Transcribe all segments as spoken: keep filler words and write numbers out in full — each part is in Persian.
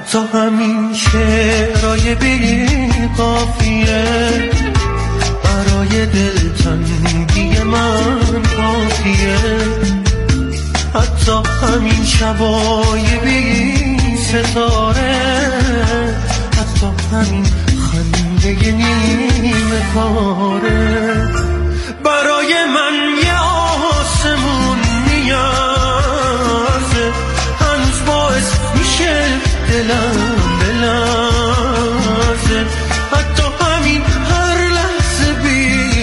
حتی همین شعرهای بی قافیه برای دلتنگی من کافیه. حتی همین شبای بی ستاره، حتی همین خنده نیمه پاره برای من یه آسمون میارزه. هنوز باعث میشه دلم بلرزه. حتی همین هر لحظه بی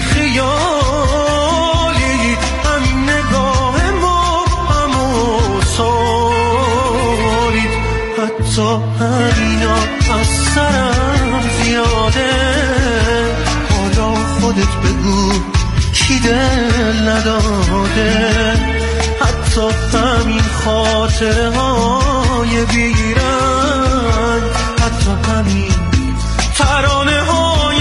خیالی، همین نگاه ما همو سالید. حتی همینا از سرم زیاده. حالا خودت بگو کی دل نداده. حتی همین خاطره های بیرنگ، حتی همین ترانه های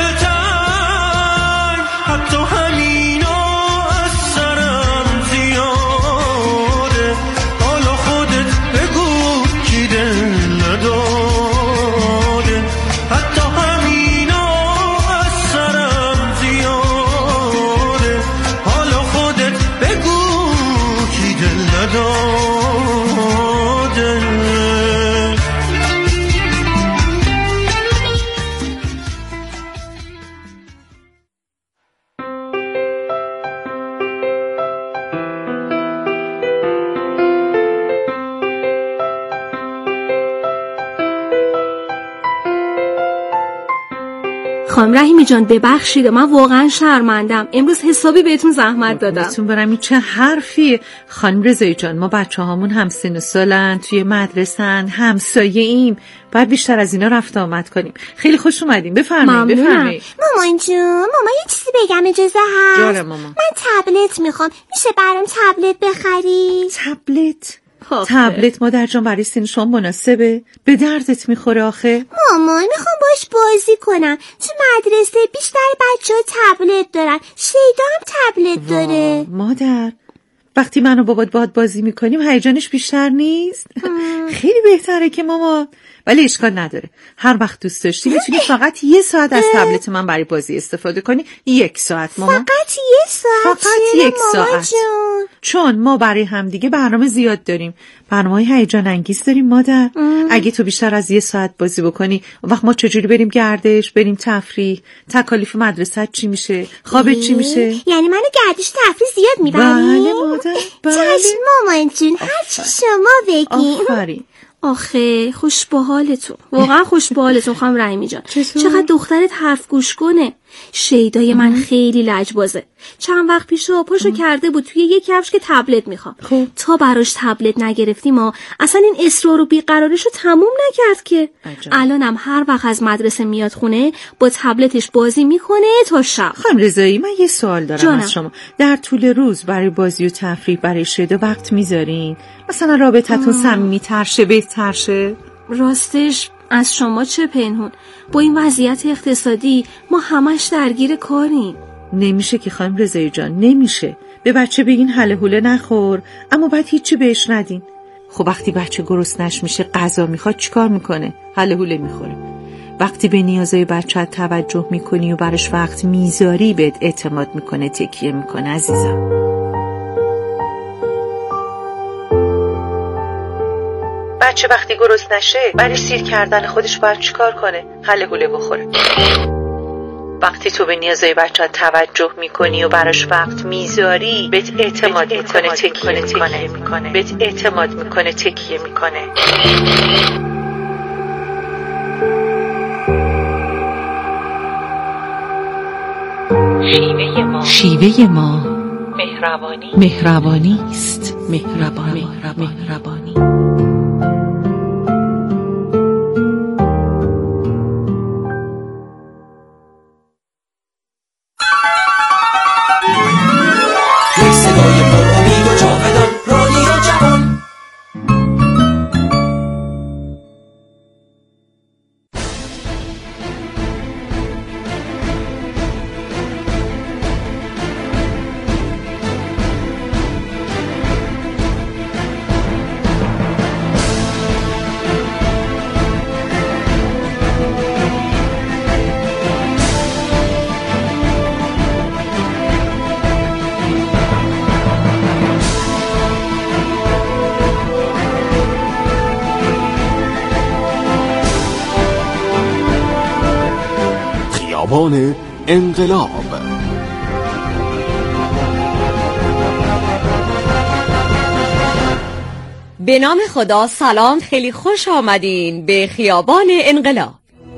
دلتنگ، حتی همینا از سرم زیاده. حالا خودت بگو کی دل نداده. حتی همینا از سرم زیاده. حالا خودت بگو کی دل نداده. خانم رحیمی جان ببخشید، من واقعا شرمندم، امروز حسابی بهتون زحمت دادم. بهتون برم این چه حرفیه خانم رضایی جان؟ ما بچه هامون هم سن و سالن، توی مدرسن، همسایه ایم، باید بیشتر از اینا رفت آمد کنیم. خیلی خوش اومدیم، بفرمایید بفرمایید. مامان جون، مامان یه چیزی بگم اجازه هست؟ جاره مامان. من تبلت میخوام، میشه برام تبلت بخری؟ تبلت؟ تبلت مادر جان برای سن شما مناسبه؟ به دردت میخوره آخه؟ مامان میخوام باش بازی کنم، تو مدرسه بیشتر بچه ها تبلت دارن، شیدا هم تبلت داره. مادر وقتی من و بابات باهات بازی میکنیم هیجانش بیشتر نیست؟ خیلی بهتره که ماما، ولی اشکال نداره، هر وقت دوست داشتی میتونی فقط یه ساعت از تبلت من برای بازی استفاده کنی. یک ساعت ماما. فقط یه ساعت؟ فقط یک ساعت جون. چون ما برای همدیگه برنامه زیاد داریم، برنامه‌های هیجان انگیز داریم مادر. ام. اگه تو بیشتر از یه ساعت بازی بکنی، وقت ما چجوری بریم گردش، بریم تفریح، تکالیف مدرسه چی میشه، خوابت چی میشه؟ یعنی منو گردش تفریح زیاد میبری؟ بله مادر بله. چشم مامان جون، هر چی شما بگی. آفرین. آخه خوش با حالتون، واقعا خوش با حالتون خانم رحیمی جان. چقدر دخترت حرف گوش کنه. شیدای من خیلی لجبازه. چند وقت پیش پاشو کرده بود توی یک کفش که تبلت میخوام. تا براش تبلت نگرفتیم ما اصلا این اصرار و بیقراریشو تموم نکرد که. الانم هر وقت از مدرسه میاد خونه با تبلتش بازی میکنه تا شب. خانم رضایی من یه سوال دارم جانم. از شما در طول روز برای بازی و تفریح برای شیدا وقت میذارین؟ مثلا رابطتون صمیمی‌تر شه، بهتر شه؟ راستش از شما چه پنهون، با این وضعیت اقتصادی ما همش درگیر کاریم. نمیشه که خانم رضایی جان، نمیشه. به بچه بگین هله هوله نخور، اما بعد هیچی بهش ندین. خب وقتی بچه گرسنش میشه غذا میخواد چیکار میکنه؟ هله هوله میخوره. وقتی به نیازهای بچه توجه میکنی و براش وقت میذاری بهت اعتماد میکنه، تکیه میکنه عزیزم. بچه وقتی گرسنه نشه برای سیر کردن خودش باید چیکار کنه؟ هله هوله بخوره. وقتی تو به نیازهای بچه توجه میکنی و براش وقت میذاری بهت اعتماد میکنه، تکیه میکنه، بهت اعتماد میکنه، تکیه میکنه. شیوه ما شیوه ما مهربانی مهربانی است. مهربانی مهربانی خیابان انقلاب. به نام خدا. سلام، خیلی خوش آمدین به خیابان انقلاب.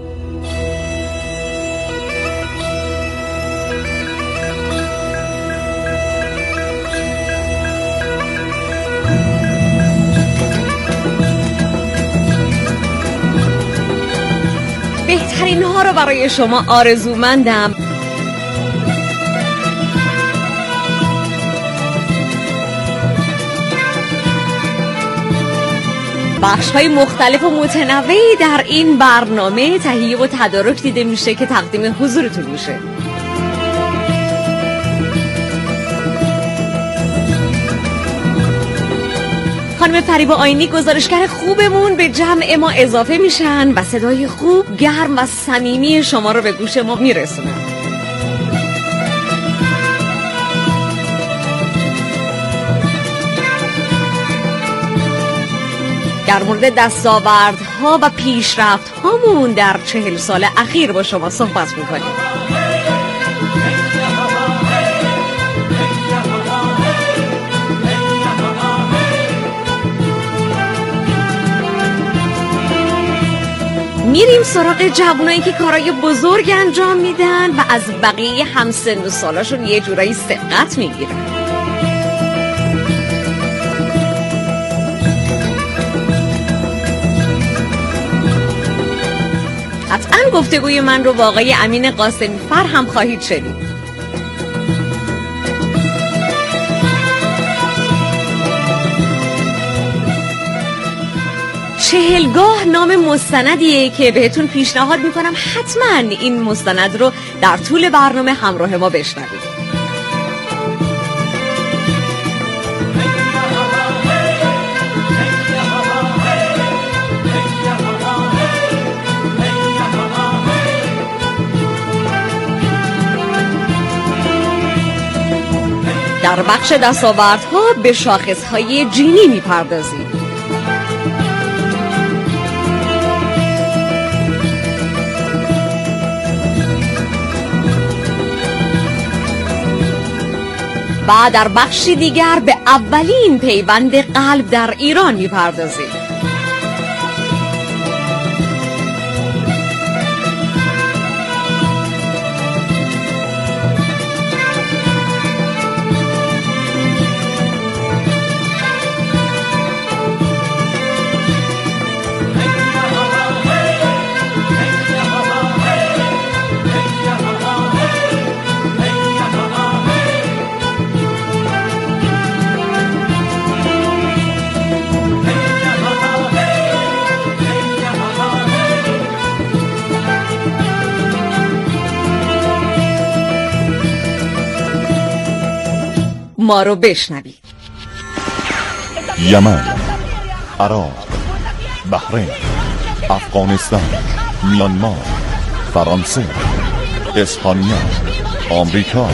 بهترین ها رو برای شما آرزومندم. بخش‌های مختلف و متنوعی در این برنامه تهیه و تدارک دیده میشه که تقدیم حضورتون میشه. خانم فریبا آینی گزارشگر خوبمون به جمع ما اضافه میشن و صدای خوب، گرم و صمیمی شما رو به گوش ما میرسونن. در مورد دستاوردها و پیشرفت‌هامون در چهل سال اخیر با شما صحبت میکنیم. میریم سراغ جوانایی که کارهای بزرگ انجام میدن و از بقیه همسن و سالاشون یه جورایی سبقت میگیرن. قطعاً گفتگوی من رو با آقای امین قاسمی فر هم خواهید شنید. چهلگاه نام مستندیه که بهتون پیشنهاد میکنم حتما این مستند رو در طول برنامه همراه ما بشنوید. در بخش دستاوردها به شاخصهای جینی میپردازیم. و در بخشی دیگر به اولین پیوند قلب در ایران میپردازیم. ما رو بشنوید. یمن، عراق، بحرین، افغانستان، میانمار، فرانسه، اسپانیا، آمریکا.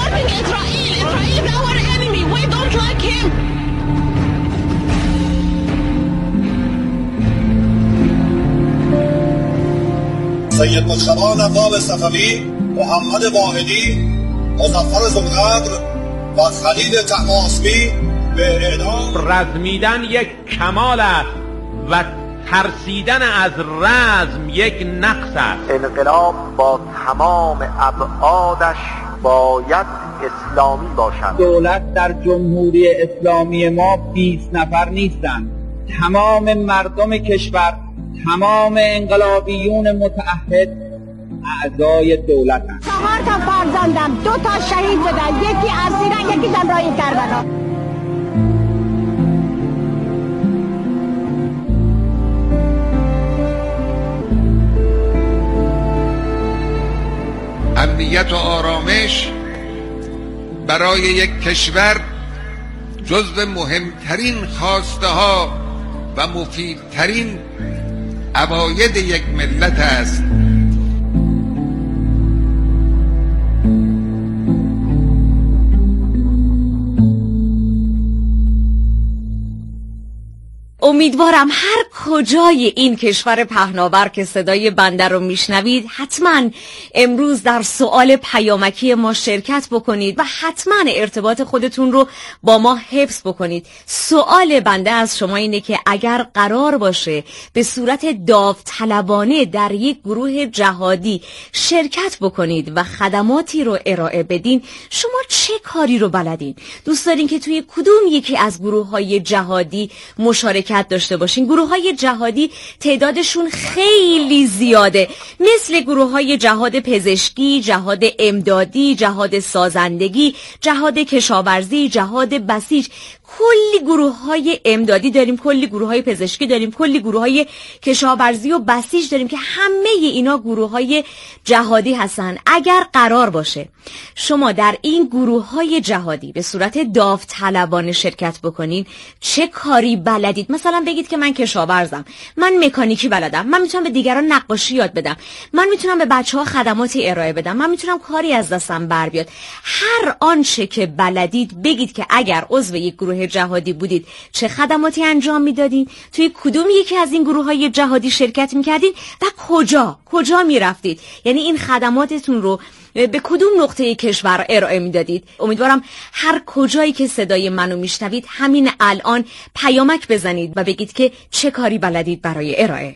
سید مجتبی نواب صفوی، محمد واحدی، مظفر ذوالقدر و خلیل طهماسبی به اعدام. رزمیدن یک کمال است و ترسیدن از رزم یک نقص است. انقلاب با تمام ابعادش باید اسلامی باشد. دولت در جمهوری اسلامی ما بیست نفر نیستند. تمام مردم کشور، تمام انقلابیون متعهد اعضای دولتند. چهار تا فرزندم، دو تا شهید شدن، یکی اسیرن، یکی در راه کربلا. امنیت و آرامش برای یک کشور جزو مهمترین خواسته ها و مفیدترین عواید یک ملت است. امیدوارم هر کجای این کشور پهناور که صدای بنده رو میشنوید حتما امروز در سوال پیامکی ما شرکت بکنید و حتما ارتباط خودتون رو با ما حفظ بکنید. سوال بنده از شما اینه که اگر قرار باشه به صورت داوطلبانه در یک گروه جهادی شرکت بکنید و خدماتی رو ارائه بدین، شما چه کاری رو بلدین؟ دوست دارین که توی کدوم یکی از گروه‌های جهادی مشارکت داشته باشین؟ گروه‌های جهادی تعدادشون خیلی زیاده، مثل گروه‌های جهاد پزشکی، جهاد امدادی، جهاد سازندگی، جهاد کشاورزی، جهاد بسیج. کلی گروه‌های امدادی داریم، کلی گروه‌های پزشکی داریم، کلی گروه‌های کشاورزی و بسیج داریم که همه اینا گروه‌های جهادی هستن. اگر قرار باشه شما در این گروه‌های جهادی به صورت داوطلبانه شرکت بکنین، چه کاری بلدید؟ مثلا بگید که من کشاورزم، من مکانیکی بلدم، من میتونم به دیگران نقاشی یاد بدم، من میتونم به بچه‌ها خدماتی ارائه بدم، من میتونم کاری از دستم بر بیاد. هر آنچه که بلدید بگید که اگر عضو یک گروه جهادی بودید چه خدماتی انجام میدادین، توی کدوم یکی از این گروه‌های جهادی شرکت میکردین و کجا کجا میرفتید، یعنی این خدماتتون رو به کدوم نقطه کشور ارائه میدادید. امیدوارم هر کجایی که صدای منو میشنوید همین الان پیامک بزنید و بگید که چه کاری بلدید برای ارائه.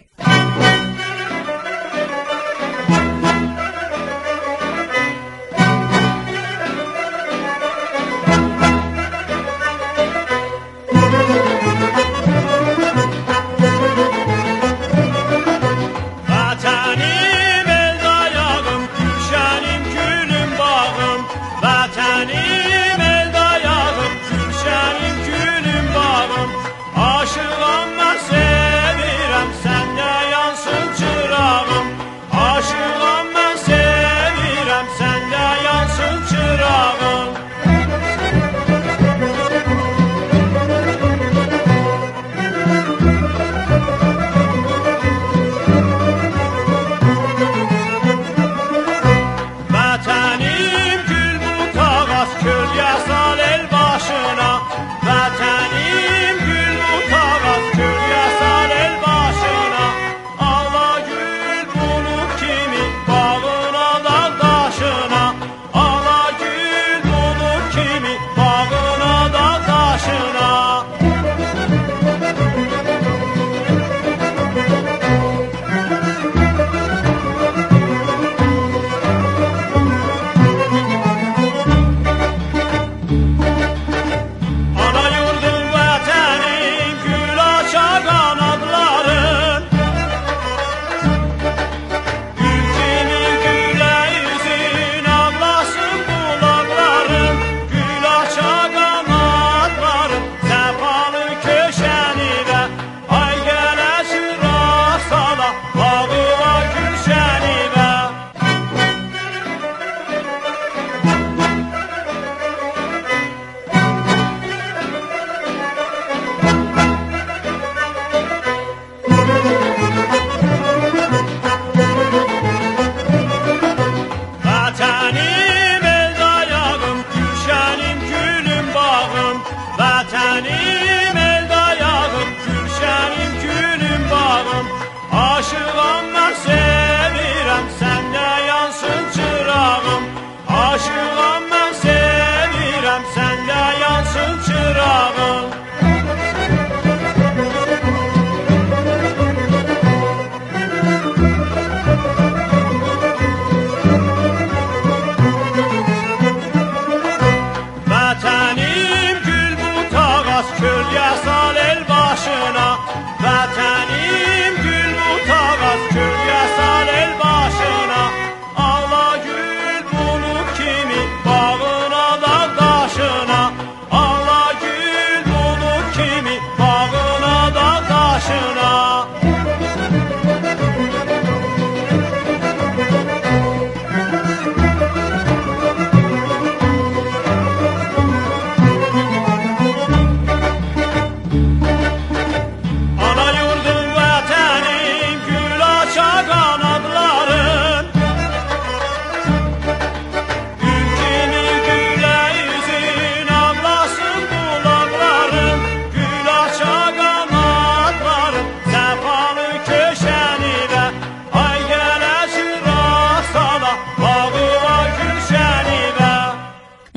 Vatanim gül bu tağaz kül yasar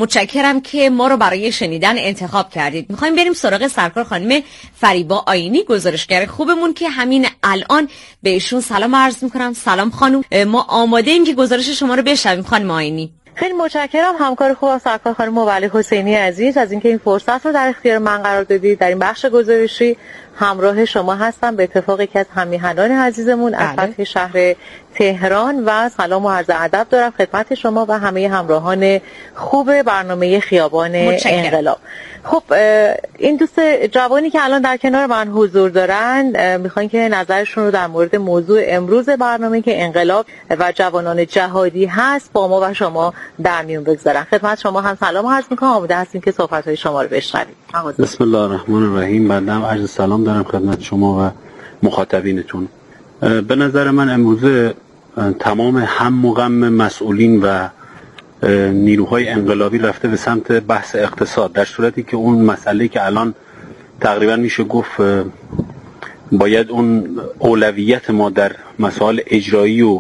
متشکرم که ما رو برای شنیدن انتخاب کردید. میخوایم بریم سراغ سرکار خانم فریبا آیینی، گزارشگر خوبمون که همین الان بهشون سلام عرض میکنم. سلام خانم، ما آماده ایم که گزارش شما رو بشنویم. خانم آیینی. خیلی متشکرم همکار خوبم سرکار خانم مولی حسینی عزیز از اینکه این فرصت رو در اختیار من قرار دادید. در این بخش گزارشی همراه شما هستم به اتفاق یکی از هم‌میهنان عزیزمون از سطح شهر تهران و سلام و عرض ادب دارم خدمت شما و همه همراهان خوب برنامه خیابان انقلاب. خب این دوست جوانی که الان در کنار من حضور دارن میخوان که نظرشون رو در مورد موضوع امروز برنامه که انقلاب و جوانان جهادی هست با ما و شما در میون بگذارن. خدمت شما هم سلام عرض میکنم، آماده هستیم که صحبت‌های شما رو بشنویم. بسم الله الرحمن الرحیم. بنده عرض سلام دارم خدمت شما و مخاطبینتون. به نظر من امروزه تمام هم و غم مسئولین و نیروهای انقلابی رفته به سمت بحث اقتصاد، در صورتی که اون مسئله که الان تقریبا میشه گفت باید اون اولویت ما در مسائل اجرایی و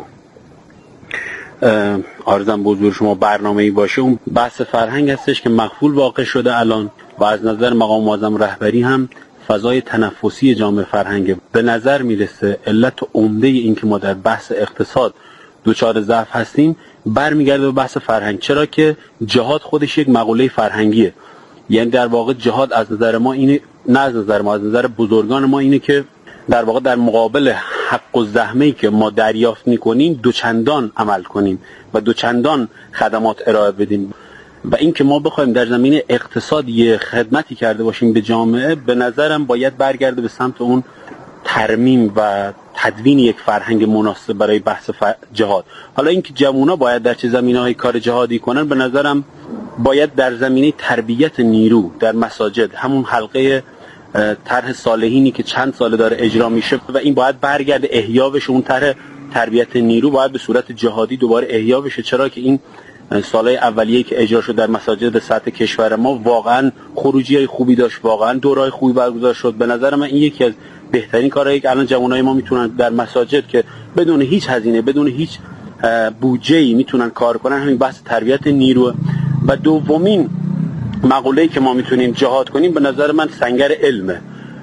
عرضم به حضور شما برنامه‌ای باشه، اون بحث فرهنگ هستش که مغفول واقع شده الان و از نظر مقام معظم رهبری هم فضای تنفسی جامعه فرهنگ. به نظر میرسه علت عمده این که ما در بحث اقتصاد دوچار ضعف هستیم برمیگرده به بحث فرهنگ، چرا که جهاد خودش یک مقوله فرهنگیه. یعنی در واقع جهاد از نظر ما اینه، نه از نظر ما، از نظر بزرگان ما اینه که در واقع در مقابل حق و زحمه‌ای که ما دریافت می‌کنیم دوچندان عمل کنیم و دوچندان خدمات ارائه بدیم و این که ما بخوایم در زمینه اقتصاد یه خدمتی کرده باشیم به جامعه، به نظرم باید برگرده به سمت اون ترمیم و تدوین یک فرهنگ مناسب برای بحث جهاد. حالا اینکه جوونا باید در چه زمینه‌های کار جهادی کنن، به نظرم باید در زمینه تربیت نیرو در مساجد، همون حلقه طرح صالحینی که چند ساله داره اجرا میشه و این باید برگرده احیا بشه، اون طرح تربیت نیرو باید به صورت جهادی دوباره احیا بشه، چرا که این سالهای اولیه‌ای که اجرا شد در مساجد سطح کشور ما واقعا خروجی‌های خوبی داشت، واقعا دورهای خوبی برگزار شد. به نظر من این یکی از بهترین کارهایی که الان جوانای ما میتونن در مساجد که بدون هیچ هزینه، بدون هیچ بودجه‌ای میتونن کار کنن، همین بحث تربیت نیرو. و دومین مقوله‌ای که ما میتونیم جهاد کنیم به نظر من سنگر علمه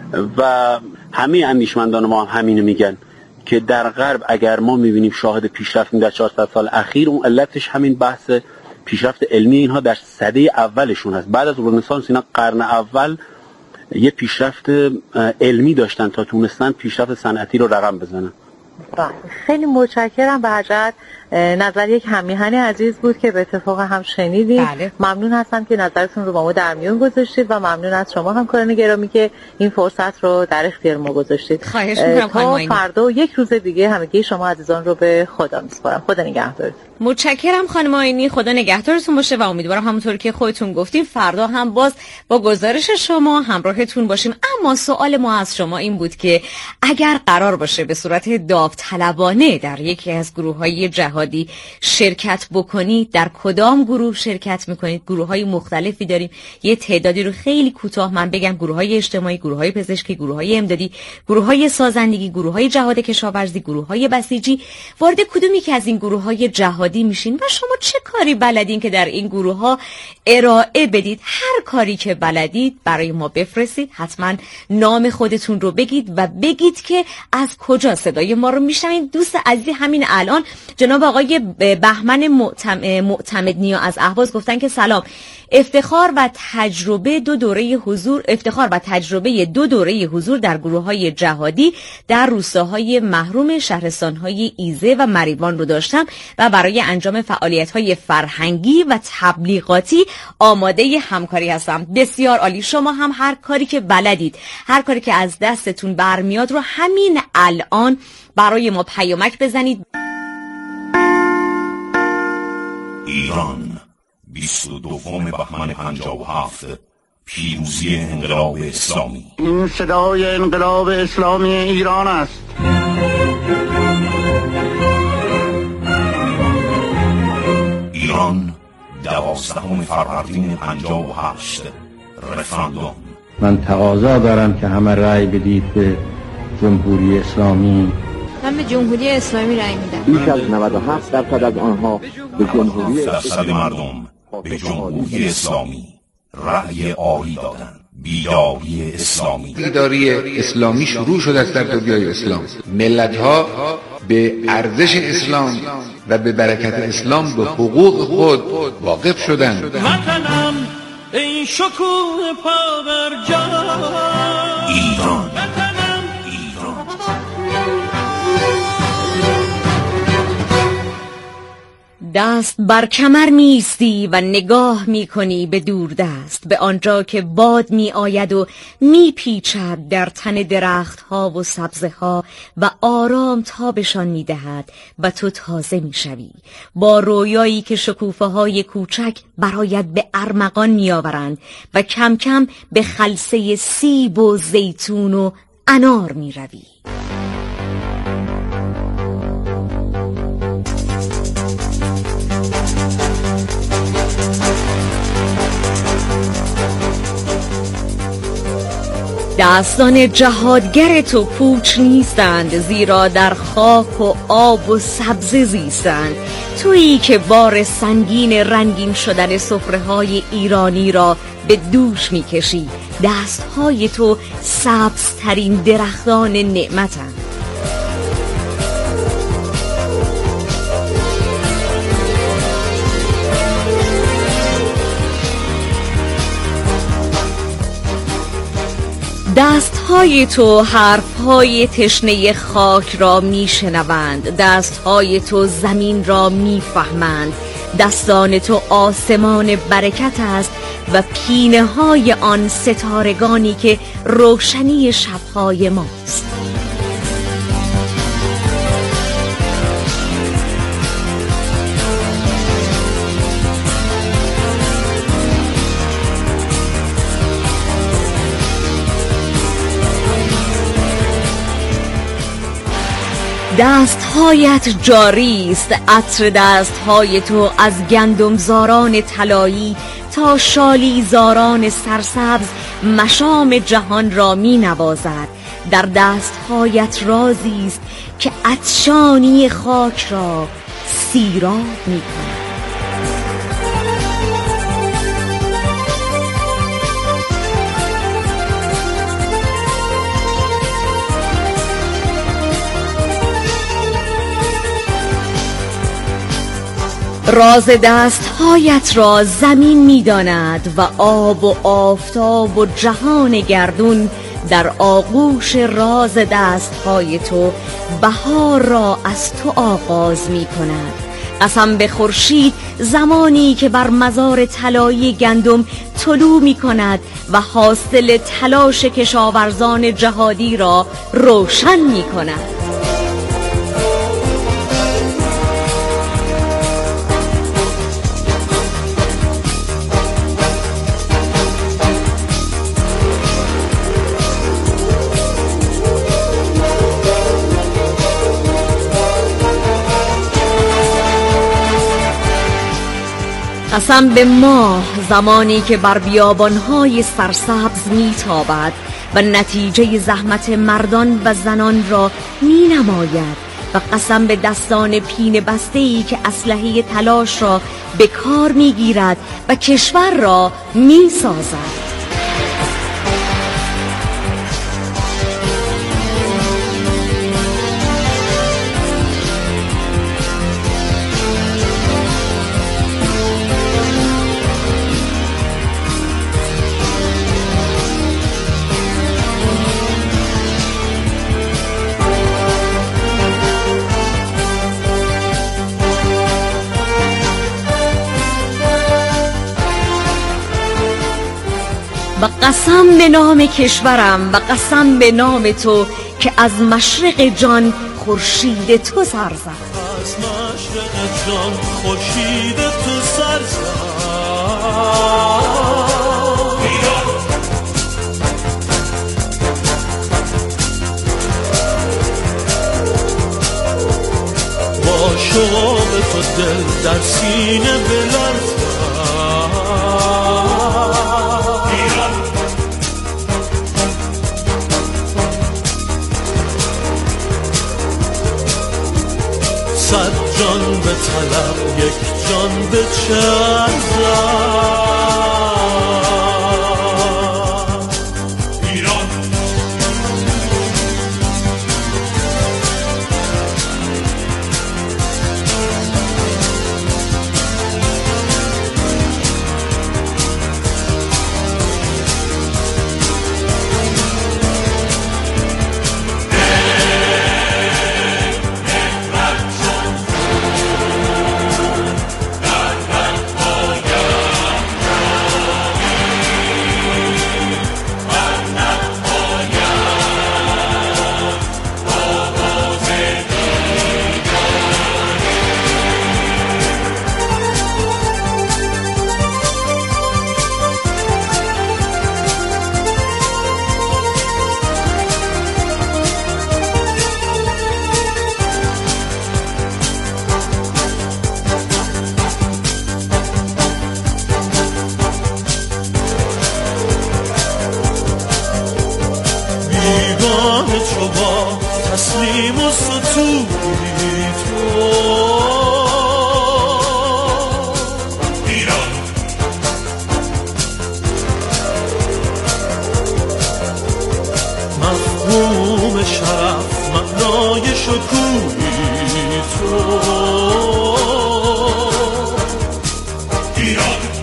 و همه اندیشمندان ما هم همینو میگن که در غرب اگر ما میبینیم شاهد پیشرفتیم در چهارصد سال اخیر، اون علتش همین بحث پیشرفت علمی اینها در سده اولشون هست. بعد از رنسانس اینا قرن اول یه پیشرفت علمی داشتن تا تونستن پیشرفت صنعتی رو رقم بزنن. خیلی متشکرم. به حجت نظر یک هم‌میهن عزیز بود که به اتفاق هم شنیدیم. بله. ممنون هستم که نظرتون رو با ما در میون گذاشتید و ممنون از شما همکاران گرامی که این فرصت رو در اختیار ما گذاشتید. خواهش می‌کنم خانم. تا فردا و یک روز دیگه همگی شما عزیزان رو به خدا میسپارم. خدا نگهدارتون. متشکرم خانم آیینی، خدا نگهدارتون باشه و امیدوارم همونطور که خودتون گفتیم فردا هم باز با گزارش شما همراهتون باشیم. اما سوال ما از شما این بود که اگر قرار باشه به صورت داوطلبانه در یکی از گروه‌های جهادی شرکت بکنید، در کدام گروه شرکت میکنید؟ گروه‌های مختلفی داریم، یه تعدادی رو خیلی کوتاه من بگم: گروه‌های اجتماعی، گروه‌های پزشکی، گروه‌های امدادی، گروه‌های سازندگی، گروه‌های جهاد کشاورزی، گروه‌های بسیجی. وارد کدومی که از این گروه‌های جهادی میشین و شما چه کاری بلدین که در این گروه‌ها ارائه بدید؟ هر کاری که بلدید برای ما بفرستید، حتما نام خودتون رو بگید و بگید که از کجا صدای ما رو میشنوید. دوست عزیزی همین الان جناب آقای بهمن معتمد نیا از اهواز گفتن که سلام، افتخار و تجربه دو دوره حضور افتخار و تجربه دو دوره حضور در گروه‌های جهادی در روستاهای محروم شهرستان‌های ایزه و مریوان رو داشتم و برای انجام فعالیت‌های فرهنگی و تبلیغاتی آماده همکاری هستم. بسیار عالی. شما هم هر کاری که بلدید، هر کاری که از دستتون برمیاد رو همین الان برای ما پیامک بزنید. ایران بیست و دوم بهمن پنجاه و هفت، پیروزی انقلاب اسلامی. این صدای انقلاب اسلامی ایران است. ایران دوازدهم فروردین پنجاه و هشت، رفراندوم. من تقاضا دارم که همه رأی بدید به جمهوری اسلامی. من به جمهوری اسلامی رأی میدم. بیش از نود و هفت درصد از آنها به جمهوری درصد مردم به جمهوری اسلامی رأی عالی دادند. بیداری اسلامی بیداری اسلامی شروع شده است در دنیای اسلام. ملت‌ها به ارزش اسلام و به برکت اسلام به حقوق خود واقف شدند. وطنم ای شکوه پابرجا ایران، دست بر کمر میستی و نگاه میکنی به دور دست، به آنجا که باد می آید و می پیچد در تن درخت ها و سبزه ها و آرام تابشان می دهد و تو تازه می شوی، با رویایی که شکوفه های کوچک برایت به ارمغان می آورند و کم کم به خلسه سیب و زیتون و انار می روی. دستان جهادگر تو پوچ نیستند، زیرا در خاک و آب و سبزه زیستند. تویی که بار سنگین رنگین شدن سفره‌های ایرانی را به دوش می‌کشی. دست‌های تو سبزترین درختان نعمتند. دستهای تو حرفهای تشنه خاک را میشنوند، دستهای تو زمین را میفهمند، دستان تو آسمان برکت است و پینه های آن ستارگانی که روشنی شبهای ماست. دستهایت جاری است، عطر دستهای تو از گندمزاران طلایی تا شالیزاران سرسبز مشام جهان را می نوازد. در دستهایت رازی است که عطشانی خاک را سیراب می کند. راز دستهایت را زمین می‌داند و آب و آفتاب و جهان گردون در آغوش راز دستهای تو بهار را از تو آغاز می‌کند. قسم به خورشید زمانی که بر مزار طلایی گندم طلوع می‌کند و حاصل تلاش کشاورزان جهادی را روشن می‌کند. قسم به ماه زمانی که بر بیابانهای سرسبز میتابد و نتیجه زحمت مردان و زنان را می نماید، و قسم به دستان پینه بسته‌ای که اسلحه تلاش را به کار میگیرد و کشور را میسازد. و قسم به نام کشورم و قسم به نام تو که از مشرق جان خورشید تو سر زد. از مشرق جان خورشید تو سر زد. با شوق تو دل در سینه بلرزد. صد جان به طلب یک جان به چه ارزد. تسلیم و ستودی تو ایران، مفهوم شرف معنای شکوهی تو ایران،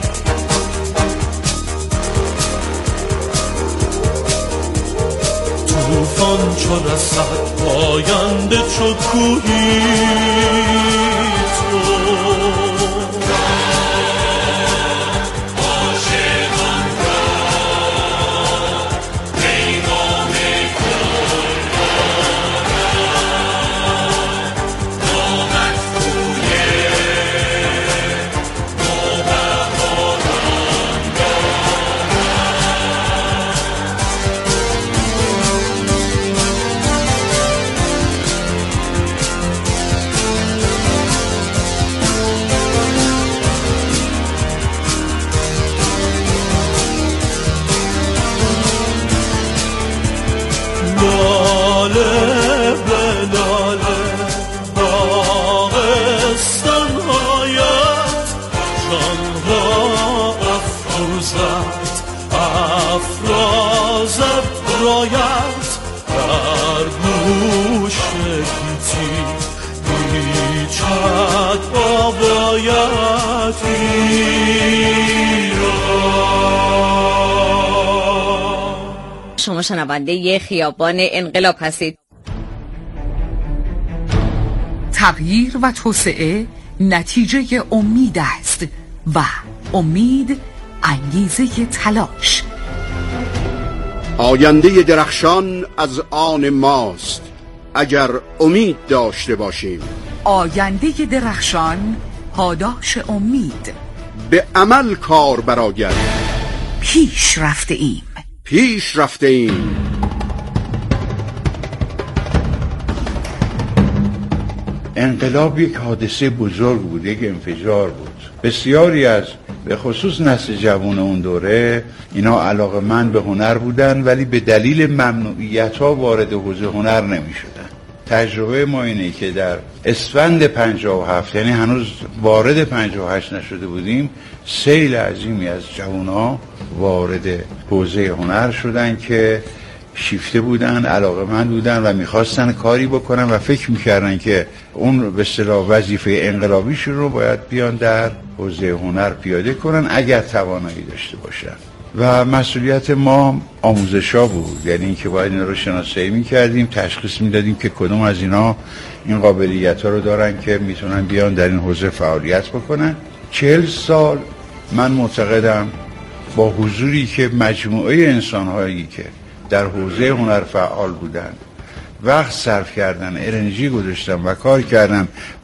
طوفان چو رسد پاینده چو کوهی تو عاشقان را پیغام گل دارد، نامدفوع نوبهاران لاله به لاله باغستان هایت جان را افروزد افرازد رایت در گوش گیتی بیچد آبایت ایران. شما شنونده یه خیابان انقلاب هستید. تغییر و توسعه نتیجه امید است و امید انگیزه تلاش. آینده درخشان از آن ماست اگر امید داشته باشیم. آینده درخشان پاداش امید. به عمل کار برآید. پیش رفته ایم. پیش رفته ایم. انقلاب یک حادثه بزرگ بود، یک انفجار بود. بسیاری از به خصوص نسل جوان اون دوره اینا علاقه‌مند به هنر بودن، ولی به دلیل ممنوعیت‌ها وارد حوزه هنر نمی‌شدن. تجربه ما اینه که در اسفند پنجاه و هفت، یعنی هنوز وارد پنجاه و هشت نشده بودیم، سیل عظیمی از جوان‌ها وارد حوزه هنر شدن که شیفته بودن، علاقه‌مند بودن و میخواستن کاری بکنن و فکر میکردن که اون به اصطلاح وظیفه انقلابیشون رو باید بیان در حوزه هنر پیاده کنن اگر توانایی داشته باشن. و مسئولیت ما آموزشا بود، یعنی اینکه باید اینا رو شناسایی میکردیم، تشخیص میدادیم که کدوم از اینا این قابلیت ها رو دارن که میتونن بیان در این حوزه فعالیت بکنن. چهل سال من معتقدم با حضوری که مجموعه انسانهایی که در حوزه هنر فعال بودن، وقت صرف کردن، انرژی گذاشتن و کار کردن